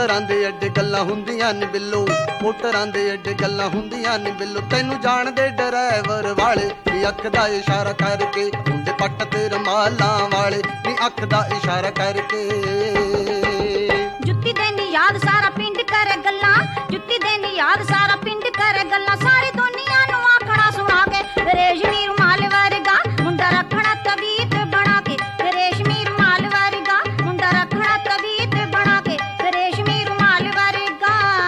ਮੋਟਰਾਂ ਦੇ ਅੱਡੇ ਗੱਲਾਂ ਹੁੰਦੀਆਂ ਨੀ ਬਿੱਲੋ, ਮੋਟਰਾਂ ਦੇ ਅੱਡੇ ਗੱਲਾਂ ਹੁੰਦੀਆਂ ਨੀ ਬਿੱਲੋ। ਤੈਨੂੰ ਜਾਣਦੇ ਡਰਾਈਵਰ ਵਾਲੇ ਨੀ ਅੱਖ ਦਾ ਇਸ਼ਾਰਾ ਕਰਕੇ, ਮੁੰਡੇ ਪੱਟ ਤੇ ਰਮਾਲਾਂ ਵਾਲੇ ਨੀ ਅੱਖ ਦਾ ਇਸ਼ਾਰਾ ਕਰਕੇ। ਜੁੱਤੀ ਦੇ ਨੀ ਯਾਦ ਸਾਰਾ ਪਿੰਡ ਕਰੇ ਗੱਲਾਂ, ਜੁੱਤੀ ਦੇ ਨੀ ਯਾਦ ਸਾਰਾ ਪਿੰਡ ਕਰੇ ਗੱਲਾਂ। ਸਾਰੀ ਦੁਨੀਆ ਨੂੰ ਆਖਣਾ ਸੁਣਾ ਕੇ ਰੇਸ਼ਮੀ ਰੁਮਾਲ ਵਰਗਾ ਮੁੰਡਾ ਰੱਖਣਾ ਤਬੀਤ ਬਣਾ ਕੇ, ਰੇਸ਼ਮੀ ਰੁਮਾਲ ਵਰਗਾ ਮੁੰਡਾ ਰੱਖਣਾ ਤਬੀਤ ਬਣਾ ਕੇ, ਰੇਸ਼ਮੀ ਰੁਮਾਲ ਵਰਗਾ।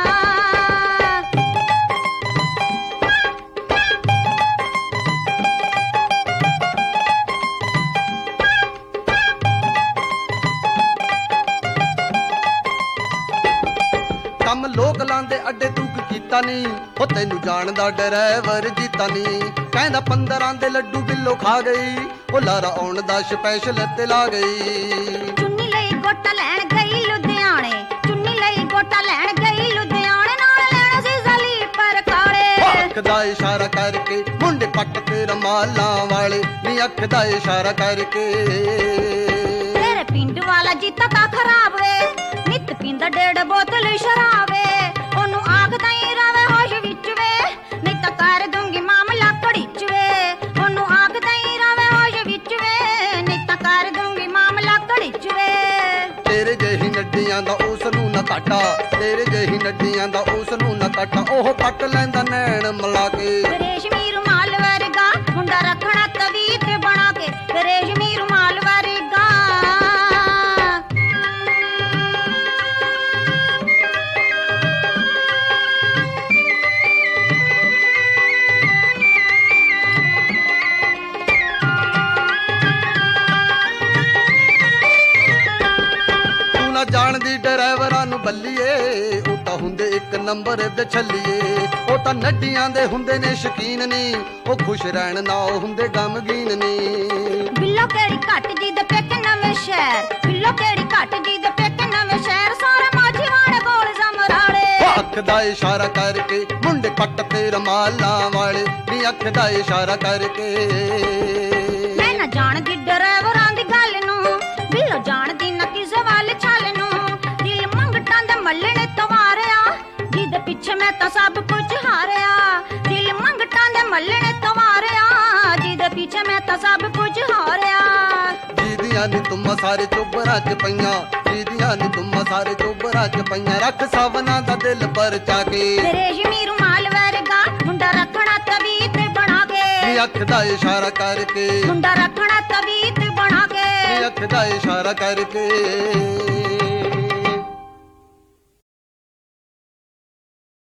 ਕੰਮ ਲੋਕ ਲਾਂਦੇ ਅੱਡੇ ਤੂੰ ਕੀਤਾ ਨੀ, ਉਹ ਤੈਨੂੰ ਜਾਣਦਾ ਡਰਾਈਵਰ ਜੀਤਾ ਨੀ। ਕਹਿੰਦਾ 15 ਦੇ ਲੱਡੂ ਬਿੱਲੋ ਖਾ ਗਈ, ਉਹ ਲਾਰਾ ਆਉਣ ਦਾ ਸਪੈਸ਼ਲ ਤੇ ਲਾ ਗਈ। ਚੁੰਨੀ ਲਈ ਗੋਟਾ ਲੈਣ ਗਈ ਲੁਧਿਆਣੇ, ਚੁੰਨੀ ਲਈ ਗੋਟਾ ਲੈਣ ਗਈ ਲੁਧਿਆਣੇ। ਨਾਲ ਲੈਣਾ ਸੀ ਜ਼ਲੀਪਰ ਕਾਲੇ, ਅੱਖ ਦਾ ਇਸ਼ਾਰਾ ਕਰਕੇ ਮੁੰਡੇ ਪੱਟ ਤੇ ਰਮਾਲਾਂ ਵਾਲੇ ਨੀ ਅੱਖ ਦਾ ਇਸ਼ਾਰਾ ਕਰਕੇ। ਤੇਰੇ ਪਿੰਡ ਵਾਲਾ ਜੀਤਾ ਤਾਂ ਖਰਾਬ ਵੇ, ਨਿੱਤ ਪੀਂਦਾ 1.5 ਬੋਤਲ ਸ਼ਰਾਬ ਵੇ। ਉਹਨੂੰ ਆਖਦਾ ਹੀ ਰਵੇ ਹੋਸ਼ ਵਿੱਚ ਵੇ, ਨਹੀਂ ਤਾਂ ਕਰ ਦੂੰਗੀ ਮਾਮਲਾ ਘੜੀ ਚ ਵੇ। ਉਹਨੂੰ ਆਖਦਾ ਹੀ ਰਵੇ ਹੋਸ਼ ਵਿੱਚ ਵੇ, ਨਹੀਂ ਤਾਂ ਕਰ ਦੂੰਗੀ ਮਾਮਲਾ ਘੜੀ ਚ ਵੇ। ਤੇਰੇ ਜਿਹੀ ਨੱਡੀਆਂ ਦਾ ਉਸ ਨੂੰ ਨਾ ਕਾਟਾ, ਤੇਰੇ ਜਿਹੀ ਨੱਡੀਆਂ ਦਾ ਉਸ ਨੂੰ ਨਾ ਕਾਟਾ। ਉਹ ਪੱਟ ਲੈਂਦਾ ਨੈਣ ਮਿਲਾ ਕੇ, ਰੇਸ਼ਮੀ ਰੁਮਾਲ ਵਰਗਾ ਮੁੰਡਾ ਰੱਖਣਾ ਤਵੀਤ ਬਣਾ ਕੇ, ਰੇਸ਼ਮੀ ਰੁਮਾਲ ਵਰਗਾ। ਜਾਣਦੀ ਡਰਾਈਵਰਾਂ ਨੂੰ ਬੱਲੀਏ, ਉਹ ਤਾਂ ਹੁੰਦੇ ਇੱਕ ਨੰਬਰ ਦੇ ਛੱਲੀਏ। ਉਹ ਤਾਂ ਨੱਡੀਆਂ ਦੇ ਹੁੰਦੇ ਨੇ ਸ਼ਕੀਨ ਨੀ, ਉਹ ਖੁਸ਼ ਰਹਿਣ ਨਾ ਉਹ ਹੁੰਦੇ ਗਮਗੀਨ ਨੀ। ਬਿੱਲੋ ਕਿਹੜੀ ਘੱਟ ਜੀ ਦੇ ਪੇਕੇ ਨਵੇਂ ਸ਼ਹਿਰ, ਬਿੱਲੋ ਕਿਹੜੀ ਘੱਟ ਜੀ ਦੇ ਪੇਕੇ ਨਵੇਂ ਸ਼ਹਿਰ। ਸਾਰੇ ਮਾਝੀ ਵਾਲੇ ਕੋਲ ਸਮਰਾਲੇ, ਅੱਖ ਦਾ ਇਸ਼ਾਰਾ ਕਰਕੇ ਮੁੰਡੇ ਪੱਟ ਤੇ ਰਮਾਲਾਂ ਵਾਲੇ ਨੀ ਅੱਖ ਦਾ ਇਸ਼ਾਰਾ ਕਰਕੇ। ਮੈਂ ਨਾ ਜਾਣਦੀ ਡਰਾਈਵਰਾਂ ਦੀ ਗੱਲ ਨੂੰ, ਬਿੱਲੋ ਜਾਣਦੀ ਨਾ ਕਿਸੇ ਵੱਲ ਛਲ ਨੂੰ। ਦਿਲ ਮੰਗਟਾਂ ਦੇ ਮੱਲੇ ਨੇ ਤਵਾਰਿਆ, ਜਿਹਦੇ ਪਿੱਛੇ ਮੈਂ ਤਾਂ ਸਭ ਕੁਝ ਹਾਰਿਆ। ਦਿਲ ਮੰਗਟਾਂ ਦੇ ਮੱਲੇ ਨੇ ਤਵਾਰਿਆ, ਜਿਹਦੇ ਪਿੱਛੇ ਮੈਂ ਤਾਂ ਸਭ ਕੁਝ ਹਾਰਿਆ। ਜੀਦੀਆਂ ਨੀ ਤੁਮ ਸਾਰੇ ਚੋਬਰਾਂ ਚ ਪਈਆਂ, ਜੀਦੀਆਂ ਨੀ ਤੁਮ ਸਾਰੇ ਚੋਬਰਾਂ ਚ ਪਈਆਂ। ਰੱਖ ਸਵਨਾ ਦਾ ਦਿਲ ਪਰਚਾ ਕੇ, ਰੇਸ਼ਮੀ ਰੁਮਾਲ ਵਰਗਾ ਮੁੰਡਾ ਰੱਖਣਾ ਤਵੀਤ ਬਣਾ ਕੇ, ਨੀ ਅੱਖ ਦਾ ਇਸ਼ਾਰਾ ਕਰਕੇ ਮੁੰਡਾ ਰੱਖਣਾ ਤਵੀਤ ਬਣਾ ਕੇ, ਨੀ ਅੱਖ ਦਾ ਇਸ਼ਾਰਾ ਕਰਕੇ।